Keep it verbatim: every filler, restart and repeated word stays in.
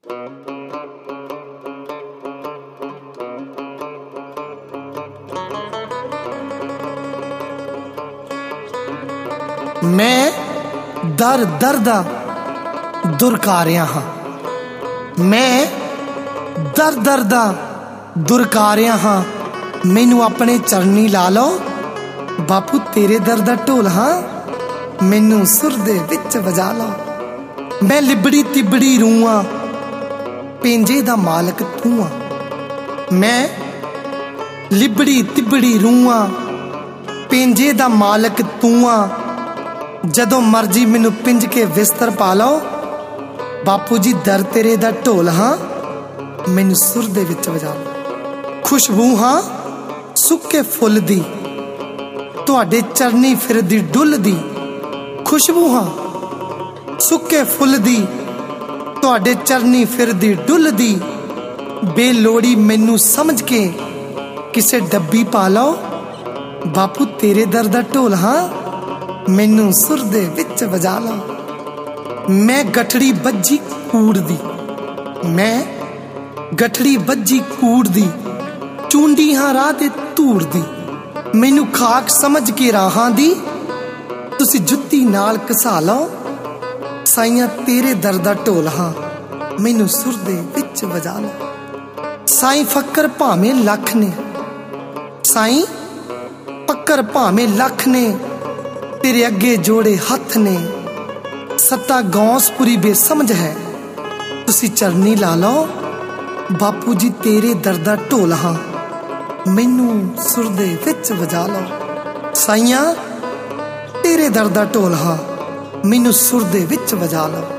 मैं दर दर दा दुरकारिया हाँ, मैं दर दर दा दुरकारिया हाँ। मैनू अपने चरनी ला लो बापू, तेरे दर दा ढोल हाँ, मैनू सुर दे विच वजा लो। मैं लिबड़ी तिबड़ी रूआं, पेंजे दा मालक तू आ। मैं लिबड़ी तिबड़ी रूआं, पेंजे दा मालक तू आ। जदों मर्जी मैनू पिंज के बिस्तर पा लो बापू जी, दर तेरे दा ढोल हाँ, मैनू सुर दे विच वजा लो। खुशबू हाँ सुक्के फुल दी, तुहाडे चरनी फिरदी डुल दी। खुशबू हाँ सुक्के फुल दी, तुहाडे चरनी फिरदी डुल दी। बेलोड़ी मैनू समझ के किसे डब्बी पा लो बापू, तेरे दर दा ढोल हाँ, मैनू सुर दे विच वजा लो। मैं गठड़ी बज्जी कूड़ दी, मैं गठड़ी बज्जी कूड़ दी, चूंडी हाँ राह ते धूड़ दी। मैनू खाक समझ के राहां दी, तुसी जुत्ती नाल घसा लो। साइयां तेरे दर दा ढोल हाँ, मैनू सुर दे विच वजा लो। साईं फक्कर भावें लख ने, साईं फक्कर भावें लख ने, तेरे अगे जोड़े हथ ने। सत्ता गौसपुरी बेसमझ है, तुसी चरनी ला लो बापू जी, तेरे दर दा ढोल हाँ, मैनू सुर दे विच वजा लो। साइयां तेरे दर दा ढोल हाँ, मैनू सुर दे विच वजा लो।